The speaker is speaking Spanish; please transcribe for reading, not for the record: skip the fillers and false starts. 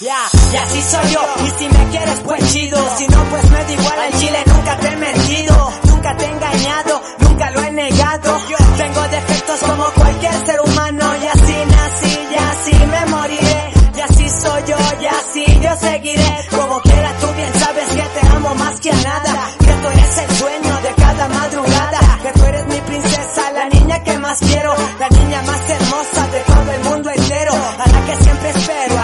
Y así soy yo, y si me quieres pues chido, si no pues me da igual, al chile nunca te he mentido, nunca te he engañado, nunca lo he negado. Tengo defectos como cualquier ser humano, y así nací, y así me moriré, y así soy yo, y así yo seguiré. Como quiera tú bien sabes que te amo más que a nada, que tú eres el sueño de cada madrugada, que tú eres mi princesa, la niña que más quiero, la niña más hermosa de todo el mundo entero, a la que siempre espero,